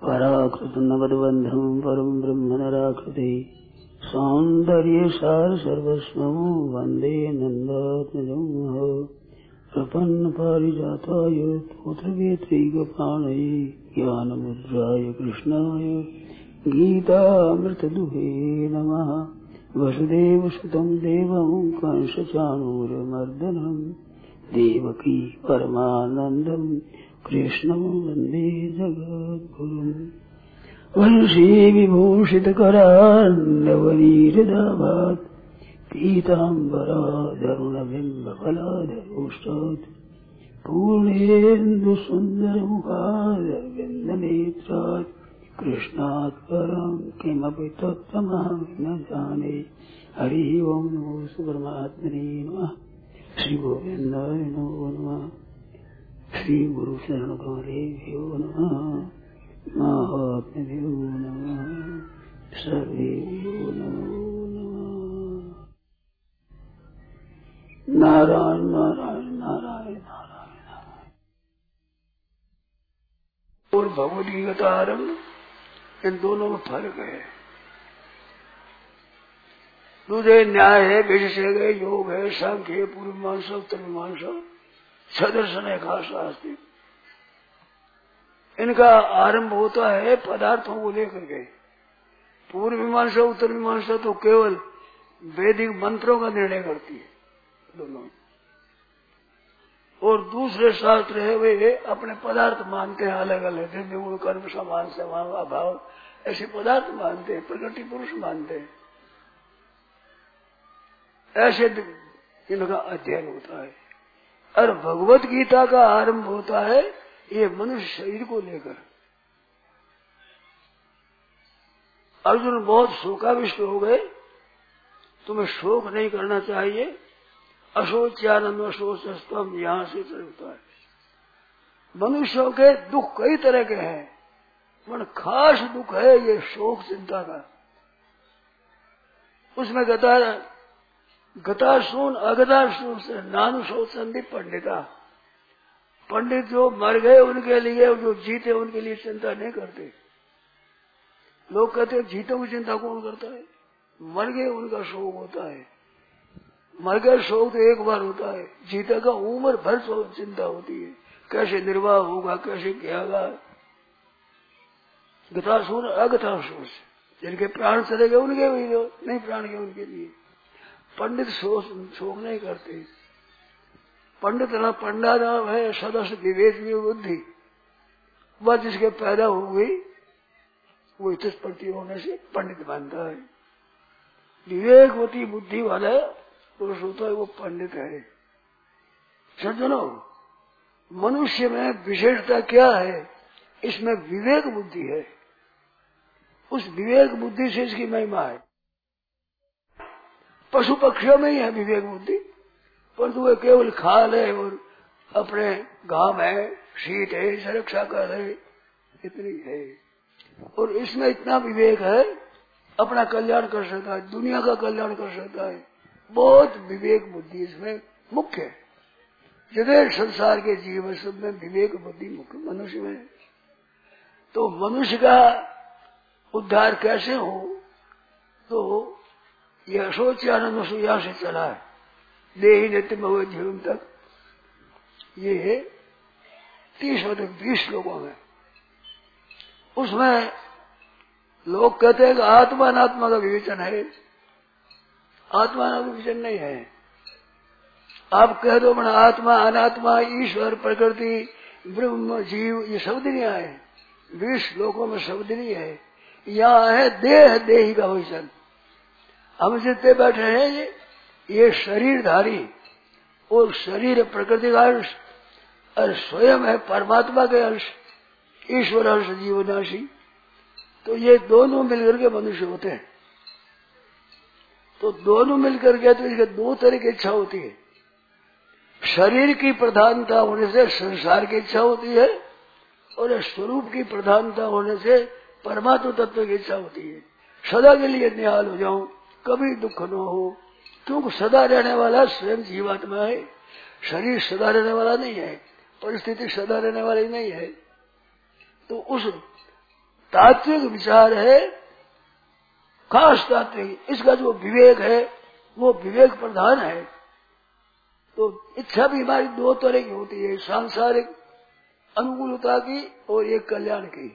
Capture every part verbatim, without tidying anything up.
पराकृत नगदबंधम परम ब्रह्म नराकृते सौंदर्य सार सर्वस्वं वंदे नंदात्मजं प्रपन्न पारिजाताय पुत्रवेत्रैकपाणये ज्ञानमुद्राय कृष्णाय गीतामृतदुहे नमः। वसुदेवसुतं देवं कंसचाणूरमर्दनं देवकी परमानन्दं कृष्णं वन्दे जगद्गुरुम्। वंशी विभूषितकरान्नवनीरदाभात् पीताम्बराधरुणबिम्बफलाधरोष्टात् पूर्णेन्दुसुन्दरमुखारविन्दनेत्रात् कृष्णात् परं किमपि तत्त्वमहं न जाने। हरिः ओं नमो परमात्मने नमः। श्री गोविन्दाय नमो नमः। श्री गुरु शरण कमलेभ्यो नमः। महात्म्यो नमः। सर्वेभ्यो नमो नमः। नारायण नारायण नारायण नारायण। और भगवद गीता आरंभ, इन दोनों में फर्क है। दूसरे न्याय है, विशेषज्ञ है, योग है, सांख्य है, पूर्व मीमांसा उत्तर मीमांसा, सदर्शन है, खास शास्त्र। इनका आरंभ होता है पदार्थों को लेकर के। पूर्व मीमांसा उत्तर मीमांसा तो केवल वैदिक मंत्रों का निर्णय करती है दोनों। और दूसरे शास्त्र है वे अपने पदार्थ मानते हैं, अलग अलग द्रव्य गुण कर्म समान समान अभाव ऐसे पदार्थ मानते हैं, प्रकृति पुरुष मानते हैं। ऐसे इनका अध्ययन होता है। और भगवत गीता का आरंभ होता है ये मनुष्य शरीर को लेकर। अर्जुन बहुत शोकाविष्ट हो गए, तुम्हें शोक नहीं करना चाहिए। अशोच्यानंद अशोचस्तम यहां से चलता है। मनुष्यों के दुख कई तरह के हैं, पर खास दुख है ये शोक चिंता का। उसमें गता गतासून अगतासून से नानु शोचंदी पंडिता। पंडित जो मर गए उनके लिए, जो जीते उनके लिए चिंता नहीं करते। लोग कहते हैं जीतों की चिंता कौन करता है, मर गए उनका शोक होता है। मर गए शोक तो एक बार होता है, जीते का उम्र भर चिंता होती है, कैसे निर्वाह होगा, कैसे कियागा। गतासून अगतासून, जिनके प्राण चले गए उनके भी, जो नहीं प्राण गए उनके लिए। पंडित शोक शोक नहीं करते। पंडित ना पंडा नाम है, सदस्य विवेक बुद्धि। वह जिसके पैदा हो गई वो इतस्पर्ती होने से पंडित बनता है। विवेकवती बुद्धि वाला पुरुष होता है वो पंडित है। सज्जनों, मनुष्य में विशेषता क्या है, इसमें विवेक बुद्धि है। उस विवेक बुद्धि से इसकी महिमा है। पशु पक्षियों में ही है विवेक बुद्धि, परंतु वह केवल खाल है और अपने घाम है, शीत है, सुरक्षा कर है, इतनी है। और इसमें इतना विवेक है, अपना कल्याण कर सकता है, दुनिया का कल्याण कर सकता है। बहुत विवेक बुद्धि इसमें मुख्य है। जितने संसार के जीव सब में विवेक बुद्धि मुख्य मनुष्य में। तो मनुष्य का उद्धार कैसे हो, तो यह सोच आनंद सुया से चला है। देही नित्य भगवत जीवन तक ये है तीस तक बीस लोगों में। उसमें लोग कहते हैं कि आत्मा अनात्मा का विवेचन है। आत्मा अनात्मा विवेचन नहीं है। आप कह दो बना आत्मा अनात्मा ईश्वर प्रकृति ब्रह्म जीव ये शब्द नहीं आए, बीस लोगों में शब्द नहीं है। यहाँ है देह देही का विवेचन। हम जितने बैठे हैं ये ये शरीरधारी और शरीर प्रकृति का अंश और स्वयं है परमात्मा के अंश, ईश्वर अंश जीवनाशी। तो ये दोनों मिलकर के मनुष्य होते हैं। तो दोनों मिलकर के तो इसके दो तरह की इच्छा होती है। शरीर की प्रधानता होने से संसार की इच्छा होती है और स्वरूप की प्रधानता होने से परमात्मा तत्व की इच्छा होती है। सदा के लिए निहाल हो जाऊं, कभी दुख न हो, क्योंकि सदा रहने वाला स्वयं जीवात्मा है। शरीर सदा रहने वाला नहीं है, परिस्थिति सदा रहने वाली नहीं है। तो उस तात्विक विचार है, खास तात्विक। इसका जो विवेक है वो विवेक प्रधान है। तो इच्छा भी हमारी दो तरह की होती है, सांसारिक अनुकूलता की और एक कल्याण की।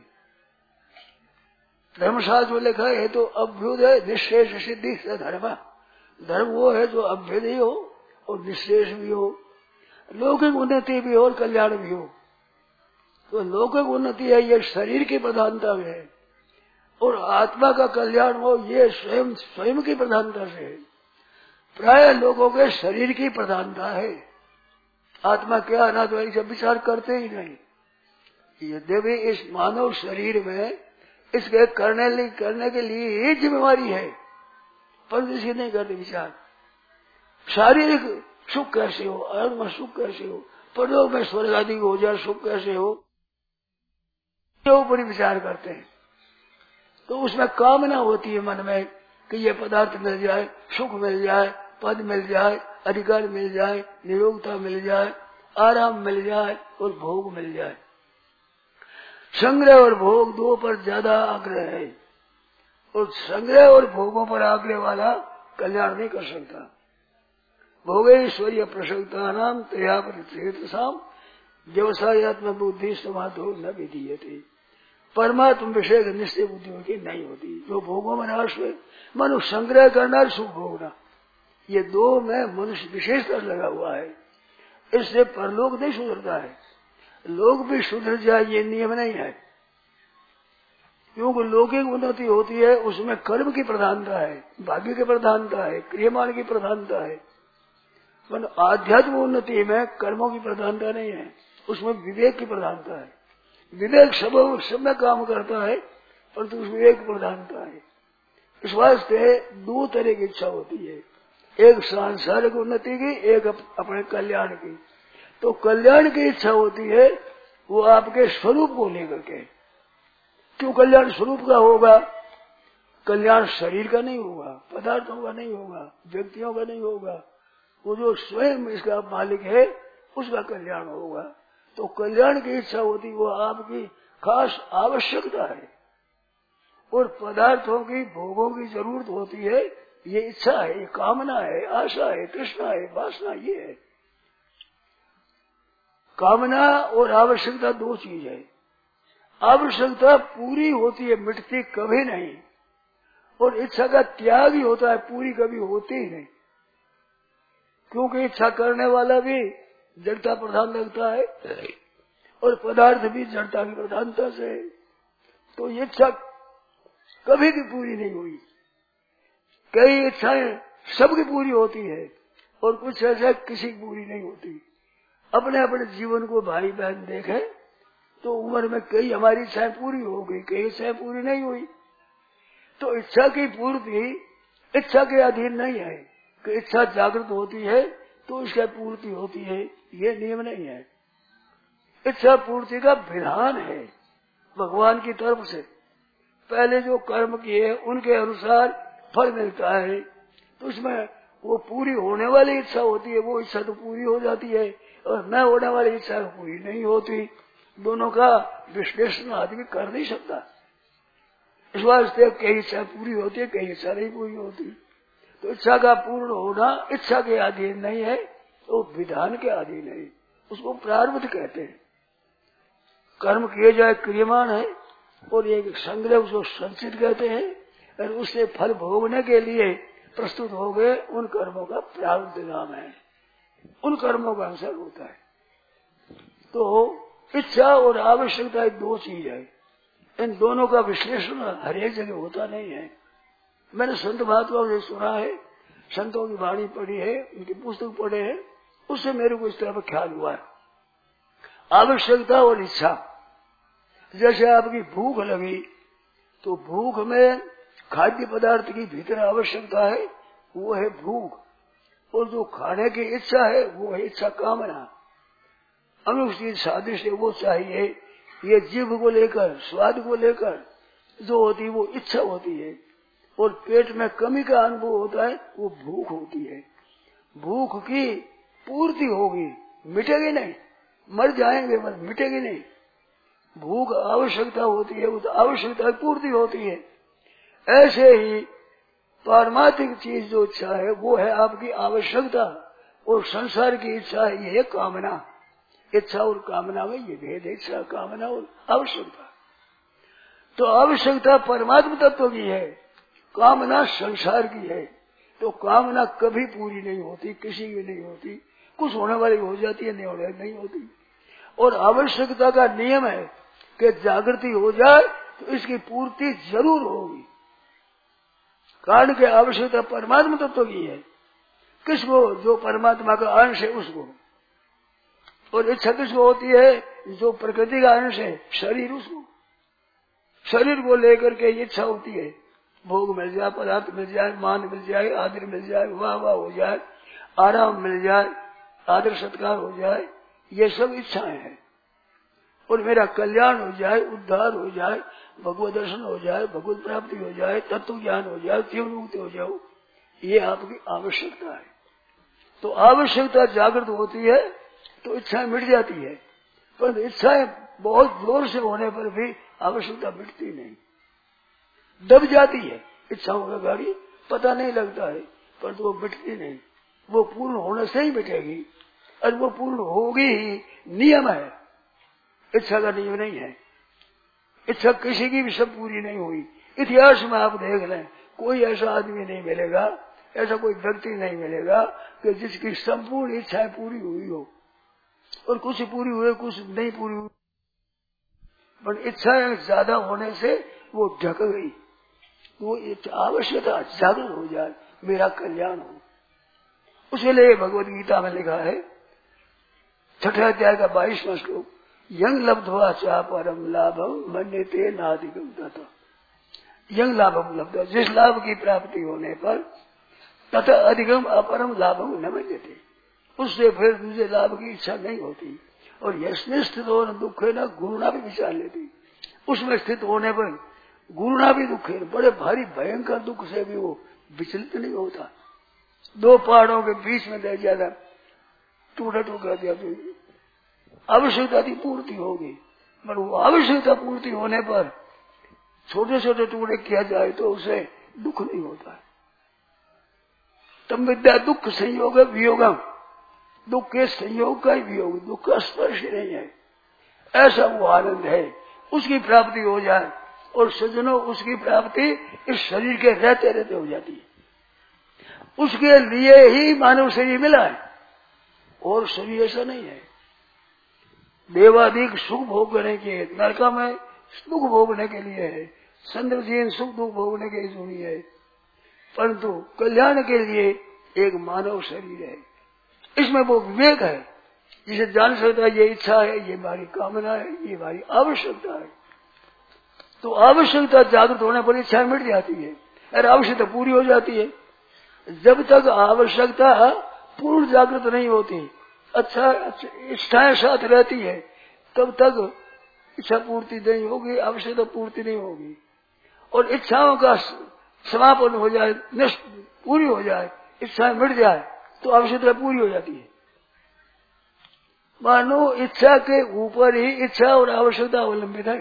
धर्मशास्त्र में लिखा है तो अभ्युदय निःशेष सिद्धि से धर्म। धर्म वो है जो अभ्युदय हो और निःशेष भी हो, लौकिक उन्नति भी हो और कल्याण भी हो। तो लौकिक उन्नति है ये शरीर की प्रधानता में है, और आत्मा का कल्याण हो ये स्वयं स्वयं की प्रधानता से है। प्राय लोगों के शरीर की प्रधानता है, आत्मा क्या अनात्मा इसे विचार करते ही नहीं। यद्यपि इस मानव शरीर में इसके करने लिए करने के लिए ही जिम्मेवारी है, पर इसकी नहीं करते विचार। शारीरिक सुख कैसे हो, आत्मा सुख कैसे हो, परलोक में स्वर्ग आदि हो जाए सुख कैसे हो, के ऊपर विचार करते हैं। तो उसमें कामना होती है मन में कि ये पदार्थ मिल जाए, सुख मिल जाए, पद मिल जाए, अधिकार मिल जाए, निरोगता मिल जाए, आराम मिल जाए और भोग मिल जाए। संग्रह और भोग दो पर ज्यादा आग्रह है, और संग्रह और भोगों पर आग्रह वाला कल्याण नहीं कर सकता। भोगेश्वर्य प्रसक्ता नाम तया प्रतिशाम व्यवसायत्म बुद्धि समाधो न विधीयते। परमात्म विषय निश्चय बुद्धियों की नहीं होती, जो भोगों में नाश हुए। मनुष्य संग्रह करना और सुख भोगना, ये दो में मनुष्य विशेषता लगा हुआ है। इससे परलोक नहीं सुधरता है, लोग भी सुधर जाए ये नियम नहीं है। क्योंकि लौकिक उन्नति होती है उसमें कर्म की प्रधानता है, भाग्य की प्रधानता है, क्रियमान की प्रधानता है। पर आध्यात्म उन्नति में कर्मों की प्रधानता नहीं है, उसमें विवेक की प्रधानता है। विवेक सब सब में काम करता है, परंतु उस विवेक की प्रधानता है। इस वास्ते दो तरह की इच्छा होती है, एक सांसारिक उन्नति की, एक अपने कल्याण की। तो कल्याण की इच्छा होती है वो आपके स्वरूप को लेकर के। क्यों कल्याण स्वरूप का होगा? कल्याण शरीर का नहीं होगा, पदार्थों का नहीं होगा, व्यक्तियों का नहीं होगा, वो जो स्वयं इसका मालिक है उसका कल्याण होगा। तो कल्याण की इच्छा होती वो आपकी खास आवश्यकता है, और पदार्थों की भोगों की जरूरत होती है, ये इच्छा है, ये कामना है, आशा है, तृष्णा है, वासना ये है। कामना और आवश्यकता दो चीज है। आवश्यकता पूरी होती है, मिटती कभी नहीं, और इच्छा का त्याग ही होता है, पूरी कभी होती ही नहीं। क्योंकि इच्छा करने वाला भी जड़ता प्रधान लगता है और पदार्थ भी जड़ता की प्रधानता से है। तो ये इच्छा कभी भी पूरी नहीं हुई। कई इच्छाएं सबकी पूरी होती है और कुछ ऐसा किसी की पूरी नहीं होती। अपने अपने जीवन को भाई बहन देखें तो उम्र में कई हमारी इच्छाएं पूरी हो गई, कई इच्छाएं पूरी नहीं हुई। तो इच्छा की पूर्ति इच्छा के अधीन नहीं है कि इच्छा जागृत होती है तो इसकी पूर्ति होती है, ये नियम नहीं है। इच्छा पूर्ति का विधान है भगवान की तरफ से। पहले जो कर्म किए उनके अनुसार फल मिलता है, तो उसमें वो पूरी होने वाली इच्छा होती है, वो इच्छा तो पूरी हो जाती है, और न होने वाली इच्छा पूरी नहीं होती। दोनों का विश्लेषण आदमी कर नहीं सकता। इस वास्ते कई इच्छा पूरी होती है, कई इच्छा नहीं पूरी होती। तो इच्छा का पूर्ण होना इच्छा के अधीन नहीं है, तो विधान के अधीन है, उसको प्रारब्ध कहते हैं। कर्म किए जाए क्रियमान है, और एक संग्रह उसको संचित कहते हैं, और उससे फल भोगने के लिए प्रस्तुत हो गए उन कर्मों का प्रारब्ध नाम है, उन कर्मों का अनुसार होता है। तो इच्छा और आवश्यकता दो चीज है, इन दोनों का विश्लेषण हर एक जगह होता नहीं है। मैंने संत महात्माओं से सुना है, संतों की वाणी पढ़ी है, उनकी पुस्तक पढ़े हैं, उससे मेरे को इस तरह का ख्याल हुआ है। आवश्यकता और इच्छा, जैसे आपकी भूख लगी तो भूख में खाद्य पदार्थ की भीतर आवश्यकता है, वो है भूख, और जो खाने की इच्छा है वो है इच्छा कामना। अनुचित स्वादिष्ट वो चाहिए, ये जीभ को लेकर स्वाद को लेकर जो होती है वो इच्छा होती है, और पेट में कमी का अनुभव होता है वो भूख होती है। भूख की पूर्ति होगी, मिटेगी नहीं, मर जाएंगे पर मिटेगी नहीं। भूख आवश्यकता होती है, उस आवश्यकता की पूर्ति होती है। ऐसे ही पारमार्थिक चीज जो इच्छा है वो है आपकी आवश्यकता, और संसार की इच्छा है ये है कामना। इच्छा और कामना में ये भेद है, इच्छा कामना और आवश्यकता। तो आवश्यकता परमात्मा तत्व की है, कामना संसार की है। तो कामना कभी पूरी नहीं होती, किसी की नहीं होती, कुछ होने वाली हो जाती है, नहीं होने नहीं होती। और आवश्यकता का नियम है कि जागृति हो जाए तो इसकी पूर्ति जरूर होगी। कारण के आवश्यकता परमात्मा तत्व की है, किसको? जो परमात्मा का अंश है उसको। और इच्छा किसको होती है? जो प्रकृति का अंश है, शरीर, उसको। शरीर को लेकर के इच्छा होती है, भोग मिल जाए, पदार्थ मिल जाए, मान मिल जाए, आदर मिल जाए, वाह वाह हो जाए, आराम मिल जाए, आदर सत्कार हो जाए, ये सब इच्छाएं हैं। और मेरा कल्याण हो जाए, उद्धार हो जाए, भगवत दर्शन हो जाए, भगवत प्राप्ति हो जाए, तत्व ज्ञान हो जाए, जीवन मुक्ति हो जाओ, ये आपकी आवश्यकता है। तो आवश्यकता जागृत होती है तो इच्छाएं मिट जाती है, पर इच्छाएं बहुत जोर से होने पर भी आवश्यकता मिटती नहीं, दब जाती है। इच्छाओं का गाड़ी पता नहीं लगता है, पर तो वो मिटती नहीं, वो पूर्ण होने से ही मिटेगी, और वो पूर्ण होगी ही, नियम है। इच्छा का नियम नहीं है, इच्छा किसी की भी सब पूरी नहीं हुई। इतिहास में आप देख लें, कोई ऐसा आदमी नहीं मिलेगा, ऐसा कोई व्यक्ति नहीं मिलेगा कि जिसकी संपूर्ण इच्छाएं पूरी हुई हो, और कुछ पूरी हुई, कुछ नहीं पूरी हुई, पर इच्छाएं ज्यादा होने से वो ढक गई। वो आवश्यकता जागृत हो जाए, मेरा कल्याण हो। उसके लिए भगवत गीता में लिखा है, छठे अध्याय का बाईसवां श्लोक, यंग लब्ध्वा चा परम लाभम मन्यते नाधिकम तथा। यंग लाभम लब्ध्वा, जिस लाभ की प्राप्ति होने पर, तथा अधिकम अपरम लाभम न मन्यते, उससे फिर दूसरे लाभ की इच्छा नहीं होती। और यस्मिन् स्थित हो न दुख है, न गुरुणा भी विचार लेती। उसमें स्थित होने पर गुरुणा भी दुख है, बड़े भारी भयंकर दुख से भी वो विचलित नहीं होता। दो पहाड़ों के बीच में रह जाता, टूटा टूटा दिया तो आवश्यकता की पूर्ति होगी, पर वो आवश्यकता पूर्ति होने पर छोटे छोटे टुकड़े किया जाए तो उसे दुख नहीं होता। तम विद्या दुख संयोग वियोगम, दुख के संयोग का ही वियोग, दुख का स्पर्श नहीं है, ऐसा वो आनंद है। उसकी प्राप्ति हो जाए, और सज्जनों उसकी प्राप्ति इस शरीर के रहते रहते हो जाती है। उसके लिए ही मानव शरीर मिला है, और शरीर ऐसा नहीं है। देवाधिक सुख भोगने के, नरका में दुख भोगने के लिए है, चंद्रजीन सुख दुख भोगने के लिए है, परंतु कल्याण के लिए एक मानव शरीर है। इसमें वो विवेक है, जिसे जान सकता है ये इच्छा है, ये हमारी कामना है, ये हमारी आवश्यकता है। तो आवश्यकता जागृत होने पर इच्छा मिट जाती है, और आवश्यकता पूरी हो जाती है। जब तक आवश्यकता पूर्ण जागृत नहीं होती, अच्छा इच्छाएं साथ रहती है, तब तक इच्छा पूर्ति नहीं होगी, आवश्यकता पूर्ति नहीं होगी। और इच्छाओं का समापन हो जाए, नष्ट पूरी हो जाए, इच्छाएं मिट जाए, तो आवश्यकता पूरी हो जाती है। मानो इच्छा के ऊपर ही इच्छा और आवश्यकता अवलंबित है।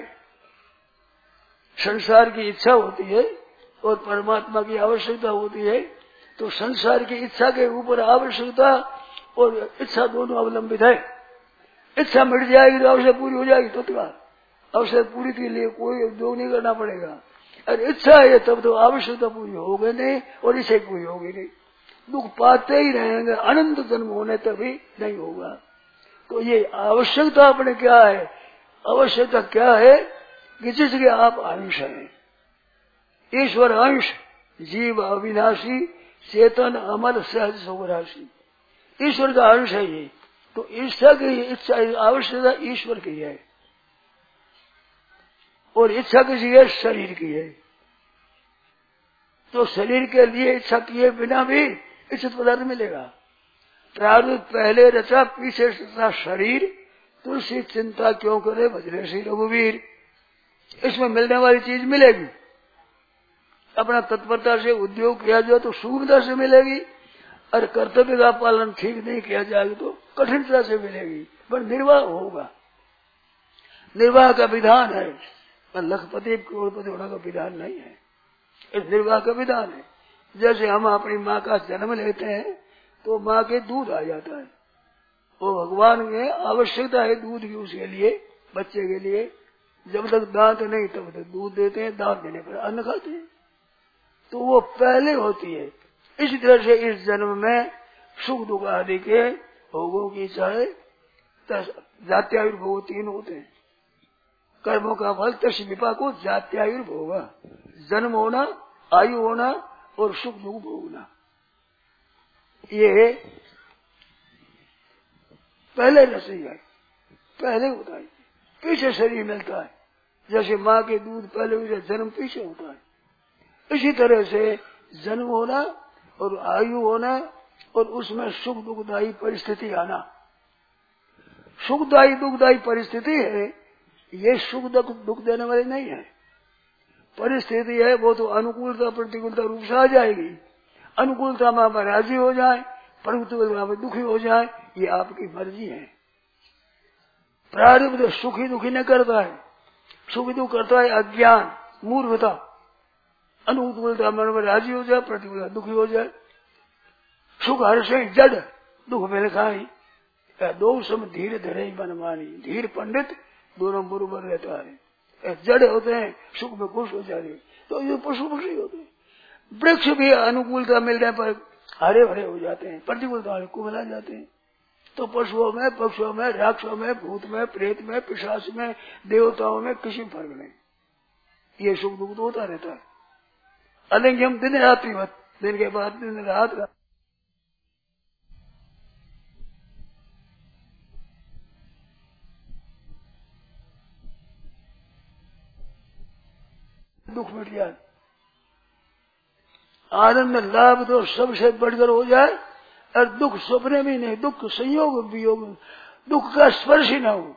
संसार की इच्छा होती है और परमात्मा की आवश्यकता होती है, तो संसार की इच्छा के ऊपर आवश्यकता और इच्छा दोनों अवलंबित है। इच्छा मिट जाएगी तो आवश्यकता पूरी हो जाएगी, तो क्या आवश्यकता पूरी के लिए कोई उद्योग नहीं करना पड़ेगा। और इच्छा है तब तो आवश्यकता पूरी होगी नहीं, और इच्छा पूरी होगी नहीं, दुख पाते ही रहेंगे, अनंत जन्म होने तक भी नहीं होगा। तो ये आवश्यकता अपने क्या है? आवश्यकता क्या है कि जिसके आप अंश हैं, ईश्वर अंश, जीव अविनाशी, चेतन अमर सहज सोराशी, ईश्वर का अंश है ये। तो ईश्वर की इच्छा आवश्यकता ईश्वर की है, और इच्छा किसी है? शरीर की है। तो शरीर के लिए इच्छा किए बिना भी इच्छित पदार्थ मिलेगा। प्रारूप पहले रचा पीछे रचा शरीर, तुलसी चिंता क्यों करे भजरे श्री रघुवीर। इसमें मिलने वाली चीज मिलेगी, अपना तत्परता से उद्योग किया जाए तो सुविधा से मिलेगी, और कर्तव्य का पालन ठीक नहीं किया जाएगा तो कठिनता से मिलेगी, पर निर्वाह होगा। निर्वाह का विधान है, पर लखपति करोड़पति होने का विधान नहीं है। इस निर्वाह का विधान है। जैसे हम अपनी माँ का जन्म लेते हैं तो माँ के दूध आ जाता है, वो भगवान में आवश्यकता है दूध की उसके लिए, बच्चे के लिए। जब तक दांत नहीं तब तक दूध देते हैं, दांत देने पर अन्न खाते हैं, तो वो पहले होती है। इसी तरह से इस जन्म में सुख दुख आदि के भोगों की चाहे जात्यायुर्भोग तीन होते हैं। कर्मों का फल तस् विपाको जात्यायुर्भोग, जन्म होना, आयु होना और सुख दुख भोगना, ये पहले रसोई है, पहले होता है, पीछे शरीर मिलता है। जैसे माँ के दूध पहले हुए, जन्म पीछे होता है। इसी तरह से जन्म होना और आयु होना और उसमें सुख दुखदायी परिस्थिति आना। सुखदायी दुखदायी परिस्थिति है, ये सुख दुख दुख देने वाली नहीं है। परिस्थिति है वो तो अनुकूलता प्रतिकूलता रूप से आ जाएगी। अनुकूलता में आप राजी हो जाए, प्रतिकूलता में दुखी हो जाए, ये आपकी मर्जी है। प्रारब्ध सुखी दुखी न करता है, सुखी दुख करता है अज्ञान मूर्खता। अनुकूलता मन में राजी हो जाए, प्रतिकूलता दुखी हो जाए। सुख हर्ष जड़, दुख में लिखाई दो सम धीरे धरे मनमानी। धीर पंडित दोनों बराबर रहता है। जड़ होते हैं सुख में खुश हो जाते, तो ये पशु पक्षी होते हैं। वृक्ष भी अनुकूलता मिलने पर हरे भरे हो जाते हैं, प्रतिकूलता कुमला जाते हैं। तो पशुओं में, पक्षियों में, राक्षसों में, भूत में, प्रेत में, पिशाच में, देवताओं में किसी फर्क नहीं। ये सुख दुख होता रहता है। अलग हम दिन रात्रि मत, दिन के बाद दिन रात रात दुख मिट जाए, आनंद लाभ तो सबसे बढ़कर हो जाए, और दुख सपने भी नहीं, दुख संयोग वियोग, दुख का स्पर्श ही ना हो।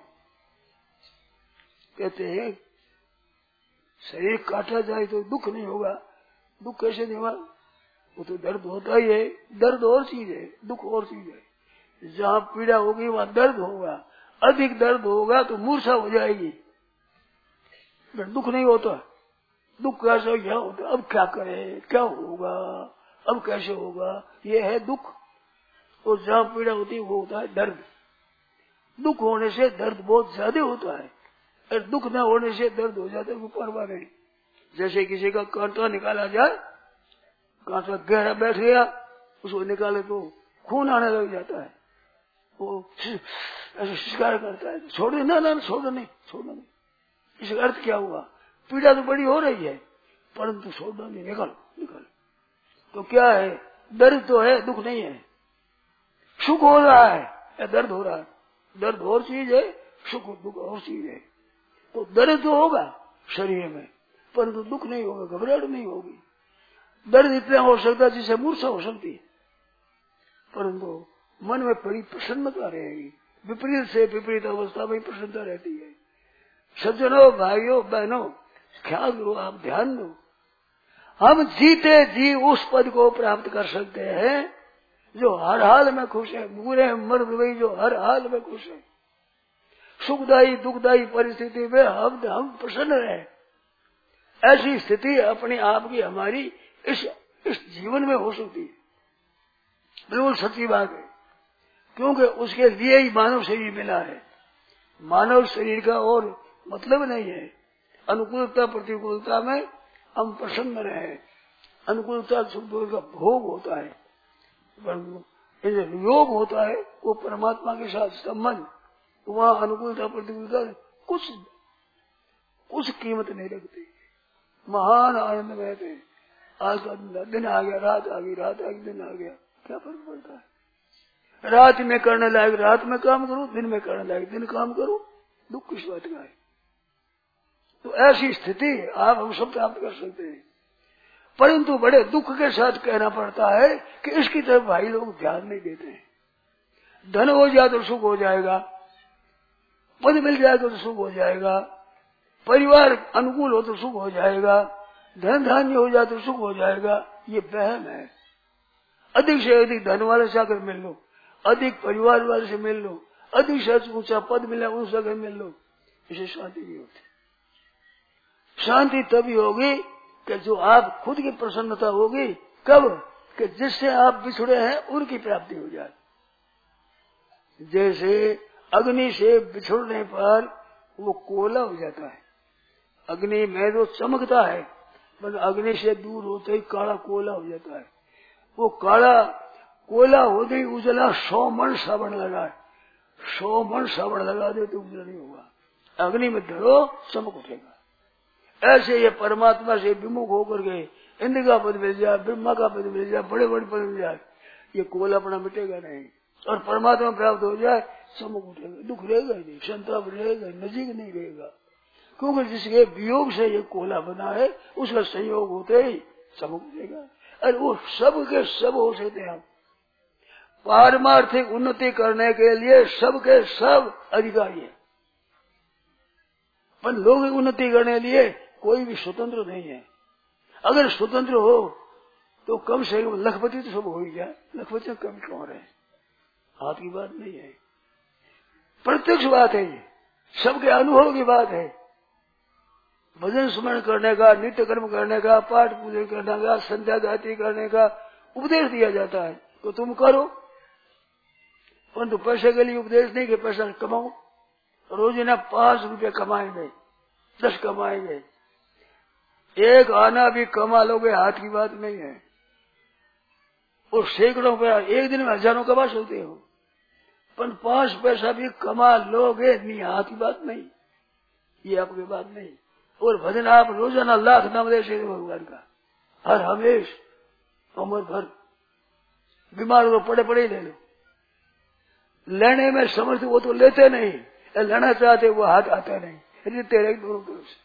कहते हैं शरीर काटा जाए तो दुख नहीं होगा। दुख कैसे नहीं होगा? वो तो दर्द होता ही है। दर्द और चीज है, दुख और चीज है। जहाँ पीड़ा होगी वहाँ दर्द होगा, अधिक दर्द होगा तो मूर्छा हो जाएगी, दुख नहीं होता। दुख कैसे क्या होता, अब क्या करे, क्या होगा, अब कैसे होगा, ये है दुख। और जहाँ पीड़ा होती है वो होता है दर्द। दुख होने से दर्द बहुत ज्यादा होता है, और दुख न होने से दर्द हो जाता है वो परवाह नहीं। जैसे किसी का कांटा निकाला जाए, कांटा गहरा बैठ गया, उसको निकाले तो खून आने लग जाता है, वो ऐसे शिकार करता है, छोड़ दे, ना ना छोड़ना नहीं, छोड़ना नहीं। इसका अर्थ क्या हुआ? पीड़ा तो बड़ी हो रही है परंतु छोड़ना नहीं, निकल निकल। तो क्या है? दर्द तो है, दुख नहीं है। सुख हो रहा है या दर्द हो रहा है? दर्द और चीज है, सुख दुख और चीज है। तो दर्द तो होगा शरीर में परंतु दुख नहीं होगा, घबराहट नहीं होगी। दर्द इतना हो सकता है जिससे मूर्छा हो सकती है, परंतु मन में बड़ी प्रसन्नता रहेगी। विपरीत से विपरीत अवस्था में प्रसन्नता रहती है। सज्जनों, भाइयों, बहनों, ख्याल दो, आप ध्यान दो। हम जीते जी उस पद को प्राप्त कर सकते हैं जो हर हाल में खुश है। बुरे मर्द वही जो हर हाल में खुश है। सुखदायी दुखदायी परिस्थिति में हम हम प्रसन्न रहे। ऐसी स्थिति अपने आप की हमारी इस इस जीवन में हो सकती है। बिल्कुल सच्ची बात है, क्योंकि उसके लिए ही मानव शरीर मिला है। मानव शरीर का और मतलब नहीं है। अनुकूलता प्रतिकूलता में हम प्रसन्न रहे। अनुकूलता सुख दुख का भोग होता है, योग होता है वो परमात्मा के साथ संबंध। वहाँ अनुकूलता प्रतिकूलता कुछ कुछ कीमत नहीं रखती। महान आनंद में थे। आज का दिन आ गया, रात आ गई, रात आ गई, दिन आ गया, क्या फर्क पड़ता है? रात में करने लायक रात में काम करो, दिन में करने लायक दिन काम करो, दुख किस बात का है? तो ऐसी स्थिति आप हम सब प्राप्त कर सकते हैं, परंतु बड़े दुख के साथ कहना पड़ता है कि इसकी तरफ भाई लोग ध्यान नहीं देते हैं। धन हो जाए तो सुख हो जाएगा, पद मिल जाएगा तो सुख हो जाएगा, परिवार अनुकूल हो तो सुख हो जाएगा, धन धान्य हो जाए तो सुख हो जाएगा, ये वहम है। अधिक से अधिक धन वाले से आकर मिल लो, अधिक परिवार वाले से मिल लो, अधिक से ऊंचा पद मिले उनसे आकर मिल लो, इसे शांति नहीं होती। शांति तभी होगी कि जो आप खुद की प्रसन्नता होगी, कब कि जिससे आप बिछुड़े हैं उनकी प्राप्ति हो जाए। जैसे अग्नि से बिछुड़ने पर वो कोयला हो जाता है, अग्नि में जो चमकता है, मतलब अग्नि से दूर होते ही काला कोयला हो जाता है। वो काला कोयला होते ही उजला सौ मन साबुन लगा है, सौ मन साबुन लगा दे तो उजला नहीं होगा, अग्नि में धरो चमक उठेगा। ऐसे ये परमात्मा से विमुख होकर के इंद्र का पद मिल जाए, ब्रह्मा का पद मिल जाए, बड़े बड़े पद मिल जाए, ये कोल अपना मिटेगा नहीं। और परमात्मा प्राप्त हो जाए चमक उठेगा, दुख रहेगा नहीं, संताप रहेगा, नजीक नहीं रहेगा, क्योंकि जिसके वियोग से ये कोला बना है उसका संयोग होते ही चमक उठेगा। अरे वो सब के सब हो सकते हैं। पारमार्थिक उन्नति करने के लिए सबके सब अधिकारी है, पर लोग उन्नति करने के लिए कोई भी स्वतंत्र नहीं है। अगर स्वतंत्र हो तो कम से कम लखपति तो सब हो ही जाए, लखपति कम क्यों रहे, हाथ की बात नहीं है, प्रत्यक्ष बात है, ये सबके अनुभव की बात है। भजन स्मरण करने का, नित्य कर्म करने का, पाठ पूजन करने का, संध्या गायत्री करने का उपदेश दिया जाता है तो तुम करो, परंतु पैसे के लिए उपदेश नहीं कि पैसा कमाओ। रोजाना पांच रुपए कमाएंगे, दस कमाएंगे, एक आना भी कमा लोगे, हाथ की बात नहीं है। और सैकड़ों रुपया एक दिन में हजारों कमा सकते हो, पर पांच पैसा भी कमा लोगे नहीं, हाथ की बात नहीं, ये आपकी बात नहीं। और भजन आप रोजाना लाख नाम दे सकते भगवान का, हर हमेश उम्र भर, बीमार हो पड़े पड़े ले लो, लेने में समर्थ वो तो लेते नहीं, लेना चाहते वो हाथ आता नहीं, रिते रहे दोनों तरफ से।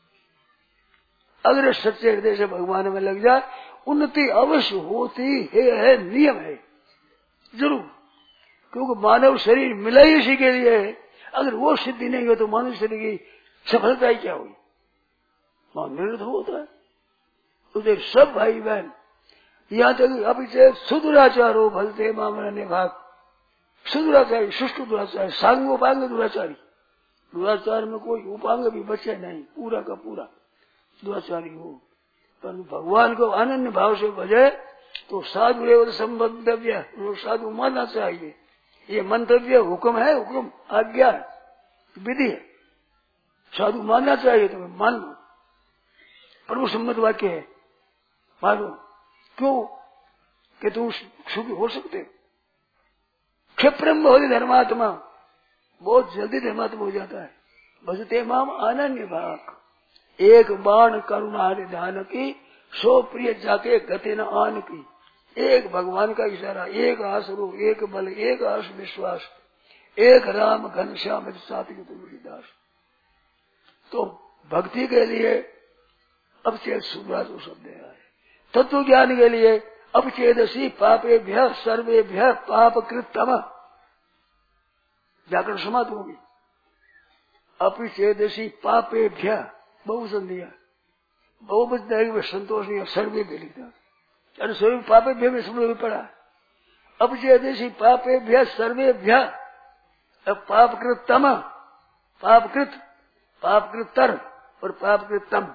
अगर सच्चे हृदय से भगवान में लग जाए उन्नति अवश्य होती है, है नियम है जरूर, क्योंकि मानव शरीर मिला ही इसी के लिए है। अगर वो सिद्धि नहीं हो तो मानव शरीर की सफलता ही क्या हुई, निरर्थ होता है। तो देख सब भाई बहन यहाँ तक अभी से सुदुराचारो भलते मामला भाग, सुदुराचारी शुष्क दुराचारी, सांगोपांग दुराचारी, दुराचार में कोई उपांग भी बचे नहीं, पूरा का पूरा दुराचारी हो। पर भगवान को अनन्य भाव से भजे तो साधु एवं संबंधव्य, साधु मानना चाहिए। ये मंतव्य हुक्म है, हुक्म आज्ञा है, विधि है, साधु मानना चाहिए, तो मान लो, प्रभु सम्मत वाक्य है, मानो। क्यों कि तुम सुखी हो सकते हो। क्षिप्रम बहुत धर्मात्मा, बहुत जल्दी धर्मात्मा हो जाता है। भजते माम अनन्य भाग, एक बाण करुणा ध्यान की, सो प्रिय जाके गति न आन की। एक भगवान का इशारा, एक आसरू, एक बल, एक आस विश्वास, एक राम घनश्याम सात्विक तुलसीदास। तो भक्ति के लिए अपचेद सुभ्राज शब्द है, तत्व ज्ञान के लिए अपचेदसी पापेभ्य सर्वेभ्य पाप कृतम, जाकर समाप्त होगी। अपचेदसी पापेभ्य बहुवचन दिया, बहुवचन में संतोष नहीं, सर्वे भी लिखा, अरे सर्वे पापेभ्य में समझ पड़ा। अपचेदसी पापेभ्य सर्वेभ्य पापकृतम, पापकृत, पापकृतर और पापकृतम,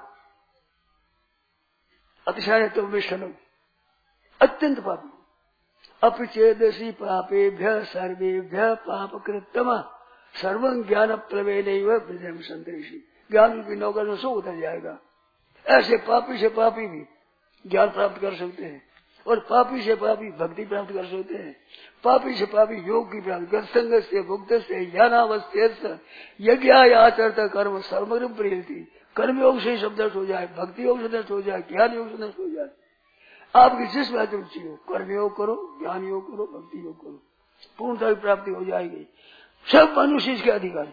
अतिशय तो विष्णु अत्यंत पापी। अपचेदसी पापेभ्य सर्वेभ्य पापकृतम सर्वं ज्ञान प्रवेणैव ब्रजम संतरिषि, ज्ञान की नौकर में सो उतर जाएगा। ऐसे पापी से पापी भी ज्ञान प्राप्त कर सकते हैं, और पापी से पापी भक्ति प्राप्त कर सकते हैं, पापी से पापी योग की प्राप्त कर, संग से भुक्त से ज्ञानावस्था यज्ञ आचरता कर्म सर्वग्र प्रेरित, कर्म योग से शब्द हो जाए, भक्ति योग से नष्ट हो जाए, ज्ञान योग से नष्ट हो जाए। आपकी जिस बात रुचि हो, कर्म योग करो, ज्ञान योग करो, भक्ति योग करो, पूर्णता की प्राप्ति हो जाएगी। सब मनुष्य के अधिकारी,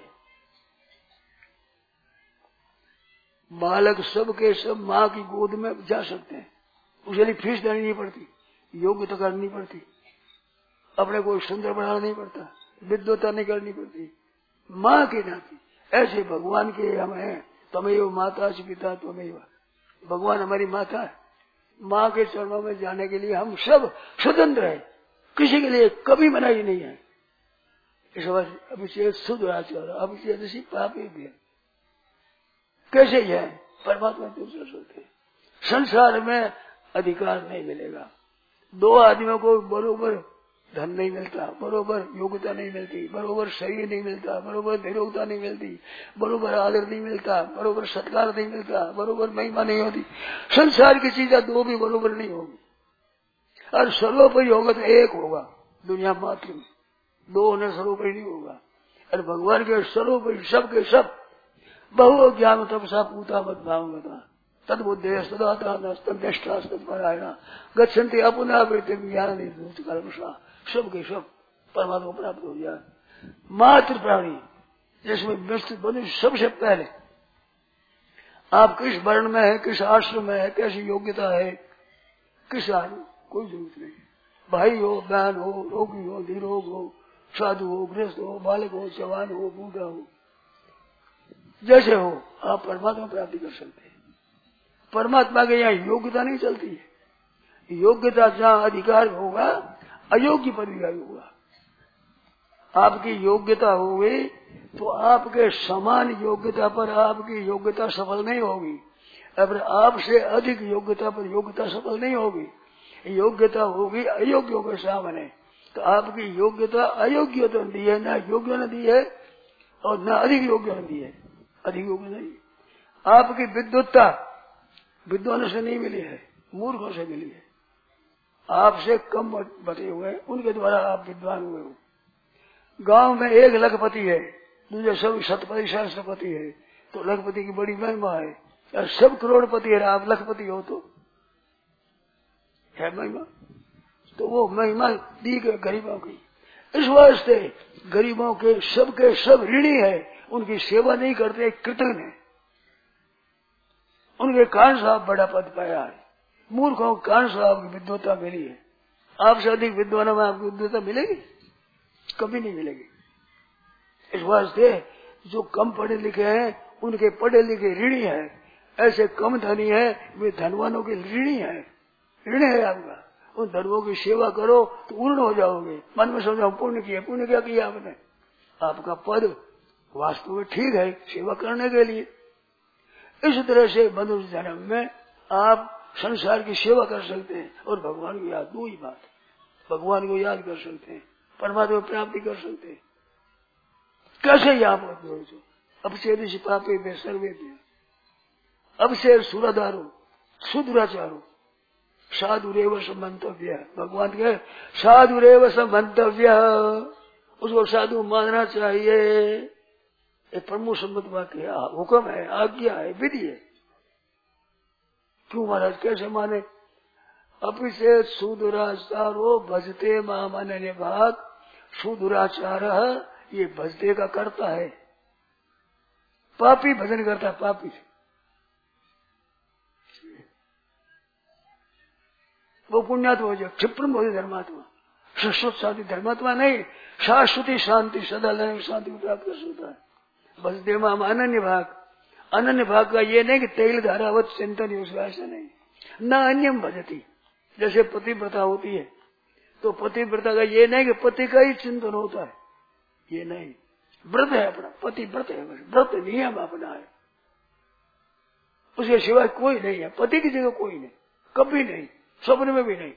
बालक सब के सब माँ की गोद में जा सकते हैं, उसके लिए फीस देनी नहीं पड़ती, योग्यता करनी पड़ती, अपने को सुंदर बनाना नहीं पड़ता, विद्वता नहीं करनी पड़ती, माँ के नाते। ऐसे भगवान के हम हैं, तमेव माता पिता त्वमेव, भगवान हमारी माता है। माँ के चरणों में जाने के लिए हम सब स्वतंत्र है, किसी के लिए कभी मनाही नहीं है। इस बात अभिषेक शुद्ध आचार, अभिषेक पापी भी है। कैसे है परमात्मा तो चल सकते। संसार में अधिकार नहीं मिलेगा। दो आदमियों को बरोबर धन नहीं मिलता, बरोबर योग्यता नहीं मिलती, बरोबर शरीर नहीं मिलता, बरोबर निरोगता नहीं मिलती, बरोबर आदर नहीं मिलता, बरोबर सत्कार नहीं मिलता, बरोबर महिमा नहीं होती। संसार की चीजें दो भी बरोबर नहीं होगी। और सर्वोपरि होगा तो एक होगा दुनिया मात्र में, दो होने सर्वोपरि नहीं होगा। और भगवान के सर्वोपरि सब के सब बहु ज्ञान तपसा पूता मत भावता तदबुद्धे सदाष्टापरायणा गच्छन्ति अपुनावृत्ति ज्ञान सब के सब परमात्मा प्राप्त हो जाए। मात्र प्राणी जिसमें व्यस्त बने सबसे पहले आप किस वर्ण में है, किस आश्रम में है, कैसी योग्यता है, किस आयु, कोई जरूरत नहीं। भाई हो, बहन हो, रोगी हो, निरोग हो, साधु हो, गृहस्थ हो, बालक हो, जवान हो, बूढ़ा हो, जैसे हो आप परमात्मा प्राप्ति कर सकते हैं। परमात्मा के यहाँ योग्यता नहीं चलती है। योग्यता जहाँ अधिकार होगा अयोग्य पर भी होगा। आपकी योग्यता होगी तो आपके समान योग्यता पर आपकी योग्यता सफल नहीं होगी। अब आपसे अधिक योग्यता पर योग्यता सफल नहीं होगी। योग्यता होगी अयोग्यों के सामने, तो आपकी योग्यता अयोग्य तो दी है, ना योग्य न दी है और न अधिक योग्य न दी है। अधिक योग्य नहीं। आपकी विद्वत्ता विद्वानों से नहीं मिली है, मूर्खों से मिली है। आपसे कम बटे हुए उनके द्वारा आप विद्वान हुए हो। गांव में एक लखपति है, दूसरे सब शतपति सहस्त्रपति है, तो लखपति की बड़ी महिमा है। और सब करोड़पति है, आप लखपति हो तो है महिमा। तो वो महिमा दी गई गरीबों की। इस वास्ते गरीबों के सबके सब ऋणी है, उनकी सेवा नहीं करते, कृतज्ञ है। उनके कान साहब बड़ा पद पाया है। मूर्खों कान साहब की विद्वता मिली है। आपसे अधिक विद्वानों में आपकी विद्वता मिलेगी? कभी नहीं मिलेगी। इस वास्ते जो कम पढ़े लिखे हैं उनके पढ़े लिखे ऋणी है, ऐसे कम धनी है वे धनवानों के ऋणी है। ऋण है आपका। उन धर्मों की सेवा करो तो पूर्ण हो जाओगे। मन में समझो पुण्य किया, पुण्य क्या किया आपने? आपका पद वास्तव में ठीक है सेवा करने के लिए। इस तरह से मनुष्य जन्म में आप संसार की सेवा कर सकते हैं और भगवान को याद, दो ही बात, भगवान को याद कर सकते हैं, परमात्मा प्राप्ति कर सकते हैं। कैसे याद होते? अब से पापे में सर्वे में अब से सुराधारो सुदुराचारो साधुरेव मंतव्य। भगवान के साधुरेव मंतव्य, उसको साधु मानना चाहिए। एक प्रमुख सम्मत वाक्य है, हुक्म है, आज्ञा है, विधि है। क्यों महाराज कैसे माने? अपिसे सुदुराचारो भजते माम अनन्य भाग। सुदुराचार ये भजते का करता है, पापी भजन करता है, पापी वो पुण्यात्मा हो जाए, क्षिप्रम हो जाए धर्मात्मा। शाश्वत शांति धर्मात्मा नहीं, शाश्वती शांति सदा लय शांति को प्राप्त कर सकता है। भजते माम अनन्य भाग। अनन्य भाग का ये नहीं कि तेल धारावत चिंतन है, उसका ऐसा नहीं। न अन्यम भजती, जैसे पतिव्रता होती है तो पतिव्रता का ये नहीं कि पति का ही चिंतन होता है, ये नहीं। व्रत है अपना, पति व्रत है, व्रत नियम अपना है, उसके सिवाय कोई नहीं है। पति की जगह कोई नहीं, कभी नहीं, स्वप्न में भी नहीं।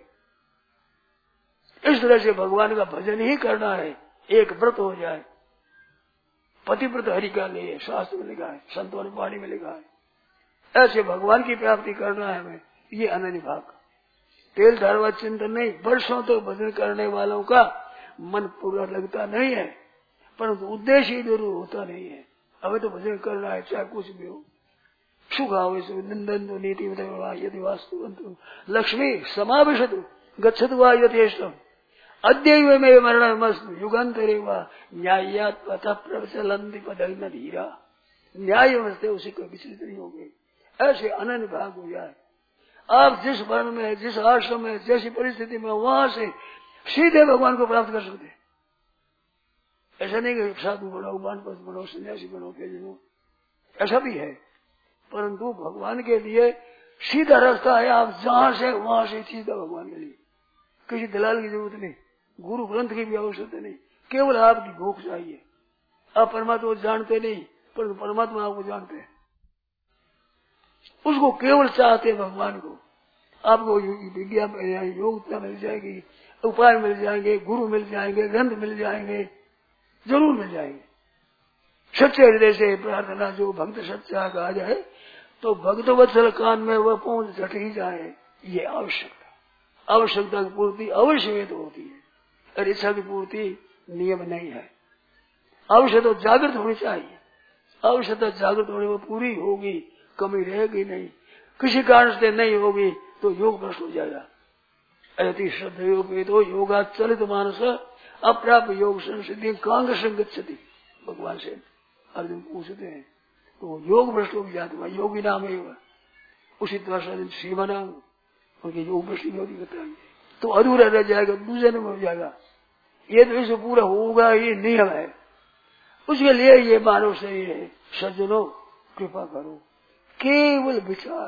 इस तरह से भगवान का भजन ही करना है, एक व्रत हो जाए। पतिव्रत हरि का नहीं है, शास्त्र में लिखा है, संतों ने वाणी में लिखा है। ऐसे भगवान की प्राप्ति करना है हमें, ये अनन्य भाग। तेल धारवा चिंतन नहीं। वर्षों तक तो भजन करने वालों का मन पूरा लगता नहीं है, परंतु उद्देश्य जरूर होता नहीं है। हमें तो भजन करना है चाहे कुछ भी हो। सुख आवेशो निंदन तो नीति यदि वास्तु लक्ष्मी समावेशतु गच्छतु वा यथेष्टम अद्यैव में मरण मस्त युगांतरे वा न्यायात पथ प्रचलन्ति पदल धीरा। न्याय मस्ते उसी को विचलित नहीं हो गए। ऐसे अनन्य भाग हो जाए। आप जिस वर्ण में, जिस आश्रम में, जैसी परिस्थिति में, वहां से सीधे भगवान को प्राप्त कर सकते। ऐसा नहीं कि साधु बनो, वानप्रस्थ बनो, सन्यासी बनो, बनो, ऐसा भी है, परंतु भगवान के लिए सीधा रास्ता है। आप जहां से वहां से सीधा भगवान के लिए, किसी दलाल की जरूरत नहीं, गुरु ग्रंथ की भी आवश्यकता नहीं, केवल आपकी भूख चाहिए। आप परमात्मा जानते नहीं, परंतु परमात्मा आपको जानते हैं। उसको केवल चाहते भगवान को। आपको विद्या मिल जाएगी, योग्यता मिल जाएगी, उपाय मिल जाएंगे, गुरु मिल जाएंगे, ग्रंथ मिल जाएंगे, जरूर मिल जाएंगे। सच्चे हृदय से प्रार्थना जो भक्त सच्चा कहा जाए तो भक्त वत्सल कान में वह पहुंच झट ही जाए। ये आवश्यकता आवश्यकता की पूर्ति अवश्य तो होती है, और इच्छा की पूर्ति नियम नहीं है। आवश्यकता तो जागृत होनी चाहिए, आवश्यकता जागृत होने में पूरी होगी, कमी रहेगी नहीं। किसी कारण से नहीं होगी तो योग भ्रष्ट हो जाएगा। अति श्रद्धेयोपेतो तो योगा चलित मानस अप्राप्त योग संसिद्धि कांग संगच्छति। भगवान से अर्जुन पूछते हैं तो योग भ्रष्ट हो जाता है। योगी नाम है उसी तरह सीमा नाम उनके योग भ्रष्ट योगी बताएंगे तो अधूरा रह जाएगा, दूसरे में हो जाएगा। ये तो इसे पूरा होगा, ये नियम है। उसके लिए ये मानव से ये सज्जनों कृपा करो, केवल विचार,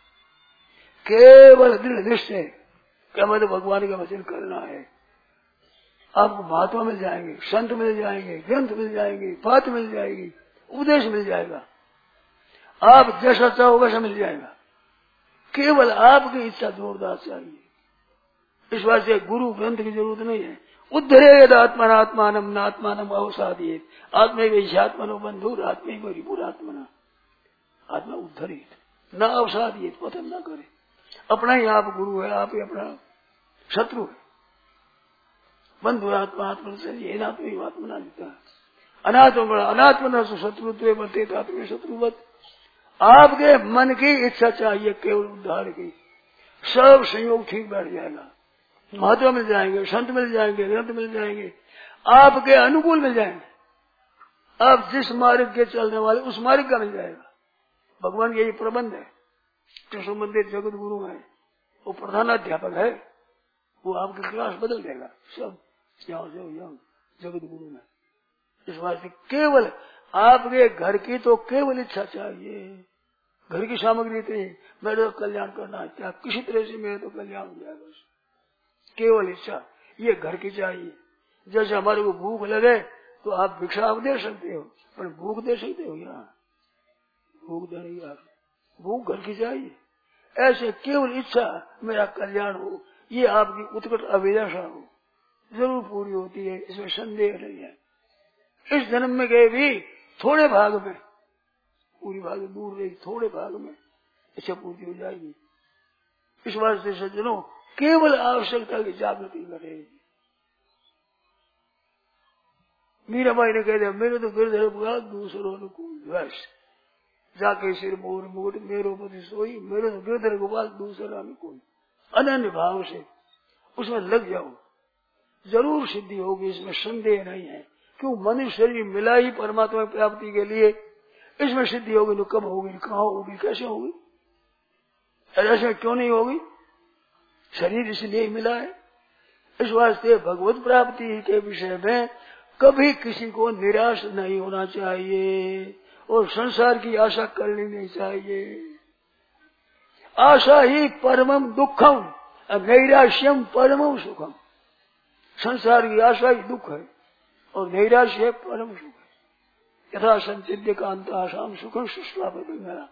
केवल दृढ़ निश्चय क्या मतलब भगवान का वचन करना है। आपको महात्मा मिल जाएंगे, संत मिल जाएंगे, ग्रंथ मिल जाएंगे, बात मिल जाएगी, उपदेश मिल जाएगा, आप जैसा चाहो वैसा मिल जाएगा। केवल आपकी इच्छा जोरदार चाहिए। इस बात से गुरु ग्रंथ की जरूरत नहीं है। उद्धरेद आत्मनात्मानम नात्मानम अवसादित आत्मे वैश्यात्मनो बंधुर आत्मे रिपुरात्मना। आत्मा उद्धरित न अवसादित, पतन न करे। अपना ही आप गुरु है, आप ही अपना शत्रु है। बंधु आत्मा आत्मा से आत्मा देता है। अनात्म अनात्मना शत्रुत्व बनते आत्म शत्रुवत। आपके मन की इच्छा चाहिए केवल उद्धार की, सब संयोग ठीक बैठ जाएगा। महात्मा मिल जाएंगे, संत मिल जाएंगे, ग्रंथ मिल जाएंगे, आपके अनुकूल मिल जाएंगे। आप जिस मार्ग के चलने वाले उस मार्ग का मिल जाएगा। भगवान यही प्रबंध है। कृष्ण मंदिर जगत गुरु है, वो प्रधानाध्यापक है, वो आपकी क्लास बदल देगा सब यहाँ से यहाँ जगत गुरु में। इस वास्ते केवल आपके घर की तो केवल इच्छा चाहिए। घर की सामग्री इतनी, मेरे तो कल्याण करना है, क्या किसी तरह से मेरे तो कल्याण हो जाएगा। केवल इच्छा ये घर की चाहिए। जैसे हमारे को भूख लगे तो आप भिक्षा आप दे सकते हो, पर भूख दे सकते हो यहाँ? भूख देने की आप भूख घर की चाहिए। ऐसे केवल इच्छा मेरा कल्याण हो, ये आपकी उत्कट अभिलाषा हो, जरूर पूरी होती है, इसमें संदेह नहीं है। इस जन्म में गए भी थोड़े भाग में, पूरी भाग दूर रही, थोड़े भाग में इच्छा पूर्ति हो जाएगी। इस वास्ते सज्जनों केवल आवश्यकता की जागृति करे। मीराबाई ने कह दिया मेरे तो गिरधर बुआ दूसरों ने कोई वैस जाके सिर मोर मुकुट मेरो पति सोई, मेरे तो गिरधर गोपाल दूसरा में कोई। अनन्य भाव से उसमें लग जाओ, जरूर सिद्धि होगी, इसमें संदेह नहीं है। क्यों? मनुष्य शरीर मिला ही परमात्मा प्राप्ति के लिए, इसमें सिद्धि होगी तो कब होगी, कहाँ होगी, कैसे होगी? ऐसे क्यों नहीं होगी? शरीर इसलिए मिला है। इस वास्ते भगवत प्राप्ति के विषय में कभी किसी को निराश नहीं होना चाहिए और संसार की आशा करनी नहीं चाहिए। आशा ही परमम दुखम नैराश्यम परमम सुखम। संसार की आशा ही दुख है और नैराश्य परम सुख है। यथा संचिद्य कांत आशाम सुखम सुष्ला मेरा।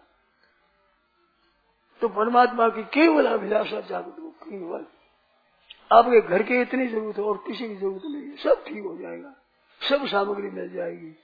तो परमात्मा की केवल अभिलाषा जागृत हो, केवल आपके घर की इतनी जरूरत है और किसी की जरूरत नहीं है। सब ठीक हो जाएगा, सब सामग्री मिल जाएगी,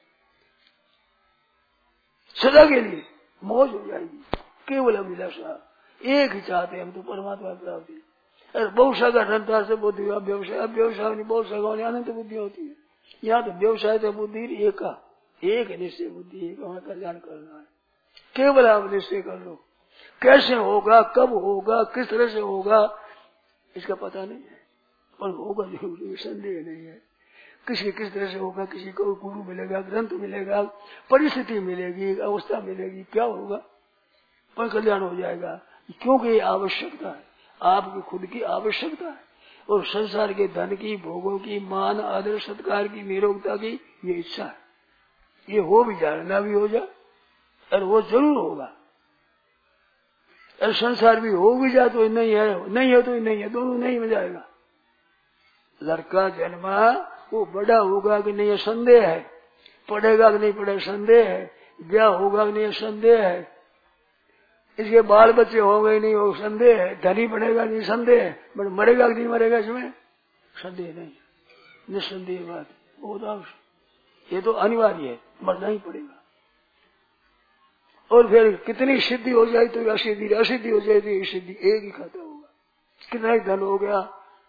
सदा के लिए मौज हो जाएगी। केवल अभिलाषा एक ही चाहते हैं हम तो परमात्मा प्राप्ति। अरे बहुत सारा संसार से बुद्धि व्यवसाय, अब व्यवसाय नहीं, बहुत सारा अनंत बुद्धि होती है। यहाँ तो व्यवसाय तो बुद्धि एक का एक निश्चय बुद्धि है, हमें कल्याण करना है। केवल आप निश्चय कर लो, कैसे होगा, कब होगा, किस तरह से होगा, इसका पता नहीं है, पर होगा जरूर, संदेह नहीं है। किसी किस तरह से होगा, किसी को गुरु मिलेगा, ग्रंथ मिलेगा, परिस्थिति मिलेगी, अवस्था मिलेगी, क्या होगा, पर कल्याण हो जाएगा। क्योंकि ये आवश्यकता है, आपकी खुद की आवश्यकता है और संसार के धन की, भोगों की, मान आदर सत्कार की, निरोगता की ये इच्छा है। ये हो भी जाए, ना भी हो जाए, और वो जरूर होगा। और संसार भी हो भी जाए तो नहीं है, नहीं है तो नहीं है, दोनों नहीं हो जाएगा। लड़का जन्मा वो बड़ा होगा कि नहीं संदेह है, पढ़ेगा कि नहीं पढ़ेगा संदेह है, ब्याह होगा कि नहीं संदेह है, इसके बाल बच्चे होंगे ही नहीं, वो संदेह है। धनी बनेगा नहीं संदेह है, बट मरेगा कि नहीं मरेगा इसमें संदेह नहीं, निस्संदेह बात बहुत आवश्यक। ये तो अनिवार्य है, मरना ही पड़ेगा। और फिर कितनी सिद्धि हो जाए तो असिद्धि, असिद्धि हो जाए तो सिद्धि, एक ही खाता होगा। कितना ही धन हो गया,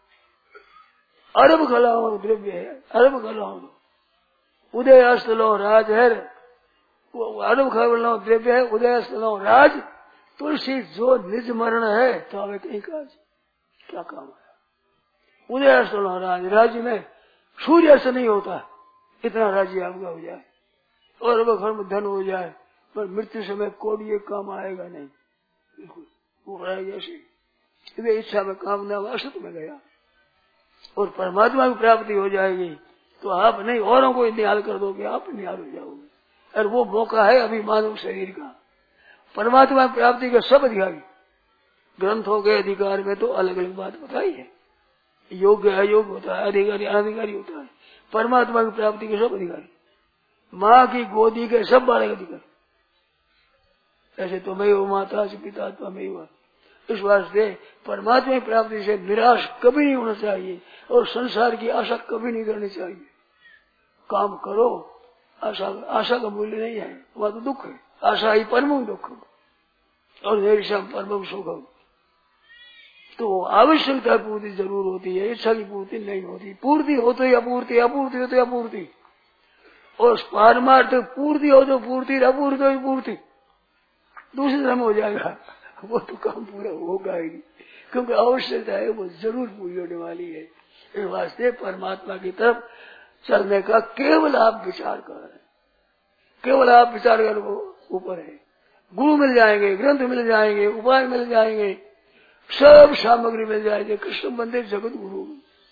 अरब कलाओं द्रव्य है, अरब कलाओं उदय अस्तलो राज है, वो अरब कलाओं द्रव्य है, उदय अस्तलो राज तुलसी जो निज मरण है तो हमें कहीं काज क्या काम है। उदय अस्तलो राज, राज्य में सूर्य अस्त नहीं होता, इतना राज्य आपका हो जाए और अरब घर में धन हो जाए, पर मृत्यु समय कोई एक काम आएगा नहीं, बिल्कुल वो रहेगा ऐसे। इच्छा में कामना असत में गया और परमात्मा की प्राप्ति हो जाएगी तो आप नहीं औरों को निहाल कर दोगे, आप निहाल हो जाओगे। और वो मौका है अभी मानव शरीर का। परमात्मा की प्राप्ति के सब अधिकारी ग्रंथों के अधिकार में तो अलग अलग बात बताई है, योग्य अयोग्य होता है, अधिकारी अनाधिकारी होता है। परमात्मा की प्राप्ति के सब अधिकारी, माँ की गोदी के सब बालक अधिकारी, ऐसे तो मैं वो माता से पिता तो मैं हुआ। इस वास्ते परमात्मा की प्राप्ति से निराश कभी नहीं होना चाहिए और संसार की आशा कभी नहीं करनी चाहिए। काम करो, आशा आशा का मूल्य नहीं है, वह तो दुख है। आशा ही परम दुख और निरीक्षा परम सुख। तो आवश्यकता पूर्ति जरूर होती है, इच्छा की पूर्ति नहीं होती। पूर्ति हो तो अपूर्ति, अपूर्ति हो तो अपूर्ति, और पारमार्थ पूर्ति हो तो पूर्ति, अपूर्ति हो पूर्ति, दूसरे धर्म हो जाएगा, वो तो काम पूरा होगा ही, क्योंकि आवश्यकता है वो जरूर पूरी होने वाली है। इस वास्ते परमात्मा की तरफ चलने का केवल आप विचार कर रहे हैं, केवल आप विचार कर वो ऊपर है। गुरु मिल जाएंगे, ग्रंथ मिल जाएंगे, उपाय मिल जाएंगे, सब सामग्री मिल जाएंगे। कृष्ण मंदिर जगत गुरु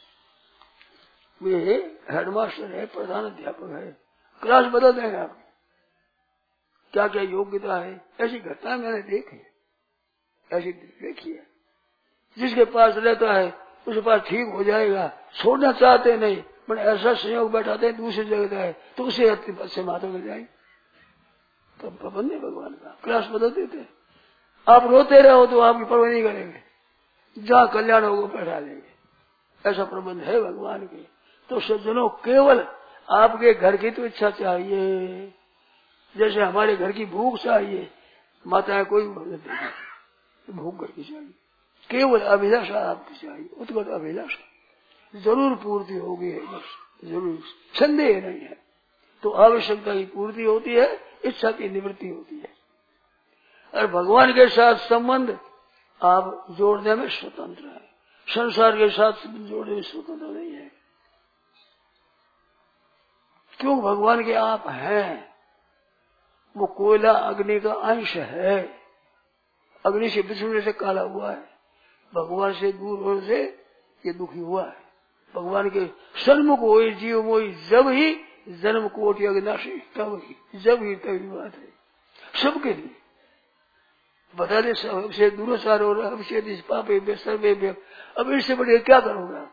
वे हेडमास्टर है, प्रधान अध्यापक है, क्लास बदल देंगे आप क्या क्या योग्यता है। ऐसी घटना मैंने देखी, ऐसी देखी है। जिसके पास रहता है उसके पास ठीक हो जाएगा, छोड़ना चाहते नहीं, पर ऐसा संयोग बैठाते हैं दूसरी जगह है तो उसे अच्छे माता मिल जाएंगे। तो प्रबंध है भगवान का, क्लास बदल देते हैं। आप रोते रहो तो आपकी परवाह नहीं करेंगे, जहाँ कल्याण होगा बैठा देंगे। ऐसा प्रबंध है भगवान के। तो सज्जनों, केवल आपके घर की तो इच्छा चाहिए, जैसे हमारे घर की भूख चाहिए, माताएं कोई भूख घर की चाहिए, केवल अभिलाषा आपकी चाहिए, उत्कट अभिलाषा जरूर पूर्ति होगी है, बस जरूर, संदेह नहीं है। तो आवश्यकता की पूर्ति होती है, इच्छा की निवृत्ति होती है। और भगवान के साथ संबंध आप जोड़ने में स्वतंत्र है, संसार के साथ जोड़ने में स्वतंत्र नहीं है। क्यों? भगवान के आप हैं, वो कोयला अग्नि का अंश है, अग्नि से बिछड़ने से काला हुआ है, भगवान से दूर होने से ये दुखी हुआ है। भगवान के सन्मुख हो जीव मोही, जब ही जन्म कोटि अग्नाशी, तब ही जब ही तभी बात है सबके लिए। बता दे सबसे दूरसार हो रहा, अब पापे सर्वे, अब इससे बढ़िया क्या करूंगा?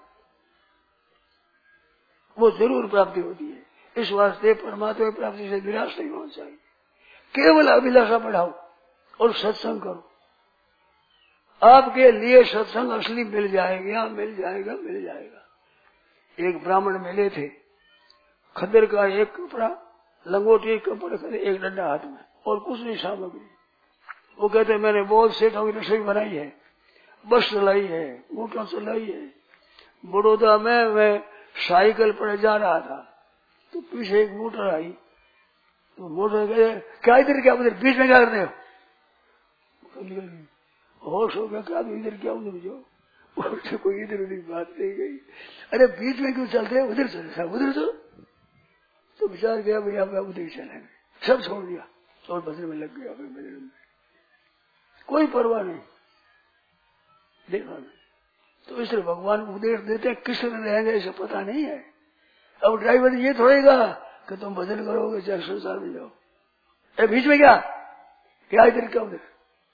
वो जरूर प्राप्ति होती है। इस वास्ते परमात्मा की प्राप्ति से निराश नहीं होना चाहिए, केवल अभिलाषा बढ़ाओ और सत्संग करो। आपके लिए सत्संग असली मिल जाएगा, मिल जाएगा, मिल जाएगा। एक ब्राह्मण मिले थे, खद्दर का एक कपड़ा, लंगोटी कपड़े खड़े, एक डंडा हाथ में और कुछ नहीं सामग्री। वो कहते मैंने बहुत सेठों की रसोई बनाई है, बस चलाई है, मोटर चलाई है। बड़ौदा में मैं साइकिल पर जा रहा था तो पीछे एक मोटर आई, तो मोटर कहे क्या इधर क्या उधर बीच में क्या करते हो? होश हो गया, क्या इधर क्या उधर जाओ, कोई इधर उधर बात नहीं गई। अरे बीच में क्यों चलते हैं, उधर चल उधर चलो। तो विचार गया भैया मैं उधर चलेंगे, सब छोड़ दिया और भजन में लग गया। भजन में कोई परवाह नहीं, देखा नहीं। तो इसलिए भगवान उपदेश देते हैं, किस तरह रहेंगे इसे पता नहीं है। अब ड्राइवर ये थोड़ेगा कि तुम भजन करोगे चाहे संसार में जाओ, ए बीच में क्या क्या इधर क्या उधर,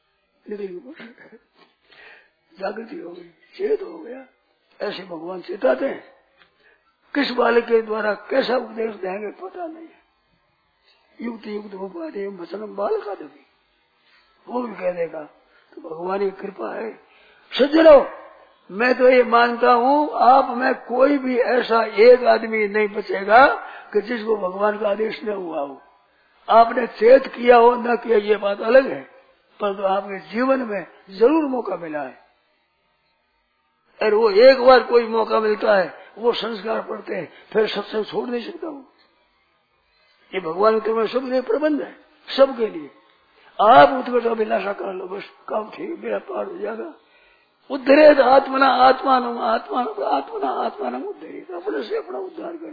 जागृति हो गई, चेत हो गया। ऐसे भगवान चेताते हैं। किस बालक के द्वारा कैसा उपदेश देंगे पता नहीं है। युक्त युक्त उपाधि वचनम बाल का देवी, वो भी कह देगा। तो भगवान की कृपा है। सज्जनों, मैं तो ये मानता हूँ आप में कोई भी ऐसा एक आदमी नहीं बचेगा कि जिसको भगवान का आदेश न हुआ हो। आपने चेत किया हो न किया ये बात अलग है, पर तो आपके जीवन में जरूर मौका मिला है। और वो एक बार कोई मौका मिलता है, वो संस्कार पड़ते हैं, फिर सत्संग छोड़ नहीं सकता हूँ। ये भगवान की तरफ सबके प्रबंध है, सबके लिए। आप उत्कर्ष अभिलाषा कर लो, बस काम ठीक, मेरा पार हो जाएगा। उद्धरेत आत्मना आत्मान आत्मान आत्मना आत्मान उद्धरेत, अपने से अपना उद्धार करे।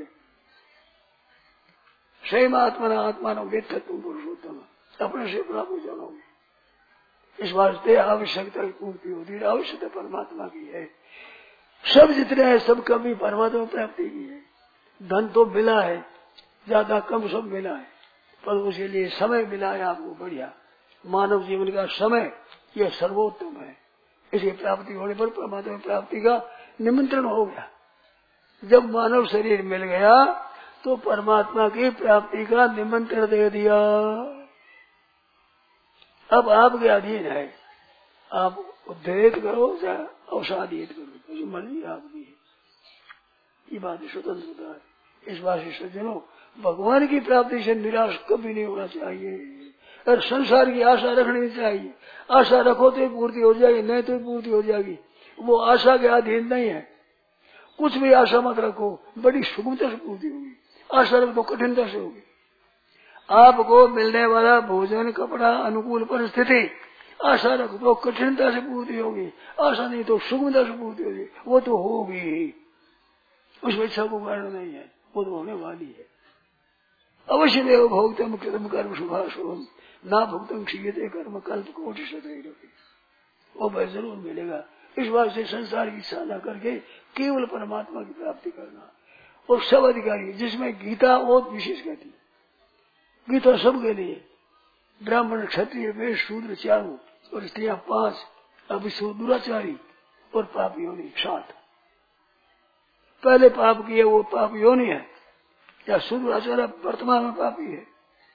स्वयं आत्मना आत्मान वेद तुम पुरुषोत्तम, अपने से अपना हो जाओगे। इस वास्ते आवश्यकता की पूर्ति होती है। आवश्यकता परमात्मा की है। सब जितने हैं सब कभी परमात्मा प्राप्ति की है। धन तो मिला है, ज्यादा कम सब मिला है, पर उसके लिए समय मिला है आपको बढ़िया। मानव जीवन का समय यह सर्वोत्तम है। इसकी प्राप्ति होने पर परमात्मा प्राप्ति का निमंत्रण हो गया। जब मानव शरीर मिल गया तो परमात्मा की प्राप्ति का निमंत्रण दे दिया। अब आपके अधीन है, आप उद्वेग करो चाहे अवसादित करो, जो मर्जी आपकी है। ये बात स्वतंत्रता है। इस बात से सज्जनों, भगवान की प्राप्ति से निराश कभी नहीं होना चाहिए और संसार की आशा रखनी चाहिए। आशा रखो तो पूर्ति हो जाएगी, नहीं तो पूर्ति हो जाएगी। वो आशा के अधीन नहीं है। कुछ भी आशा मत रखो, बड़ी सुगमता से पूर्ति होगी। आशा रखो कठिनता से होगी। आपको मिलने वाला भोजन, कपड़ा, अनुकूल परिस्थिति, आशा रखो तो कठिनता से पूर्ति होगी। आशा नहीं तो सुगमता से पूर्ति होगी। वो तो होगी ही, उसमें इच्छा को कारण नहीं है, वो तो होने वाली है। अवश्य देव भोक्तम कृतम कर्म शुभाशुभम ना भुगतम क्षीयते कर्म कल्प कोटि सदैव, वो भाई जरूर मिलेगा। इस बात से संसार की इच्छा न करके केवल परमात्मा की प्राप्ति करना। और सब अधिकारी, जिसमें गीता और विशेष कहती है। गीता सबके लिए, ब्राह्मण, क्षत्रिय, वैश्य, शूद्र चारों, और स्त्रियां पांच, अभिशो दुराचारी और पाप योनि सात। पहले पाप किए वो पाप योनि है, या शूद्र आचार्य वर्तमान में पापी है।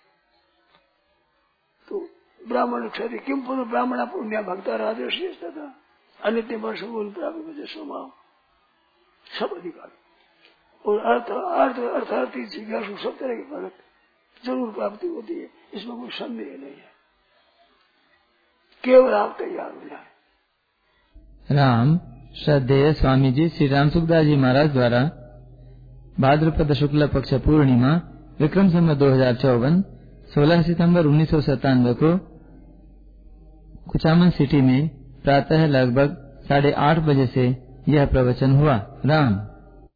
तो ब्राह्मण क्षत्रिय किम पुनः ब्राह्मण पुण्य भक्ता राजर्षि तथा अनित्य वर्ष प्राप्त स्वभाव, सब अधिकारी। और अर्थ अर्थ अर्थार्थी जिज्ञासु सब तरह के भगत जरूर प्राप्ति होती है, इसमें कोई संदेह नहीं है। केवल आप तैयार हो जाए। राम श्रद्धेय स्वामी जी श्री राम सुखदास जी महाराज द्वारा भाद्रपद शुक्ल पक्ष पूर्णिमा विक्रम संवत दो हजार चौवन सोलह सितंबर उन्नीस सौ सत्तानवे को कुचामन सिटी में प्रातः लगभग साढ़े आठ बजे से यह प्रवचन हुआ। राम।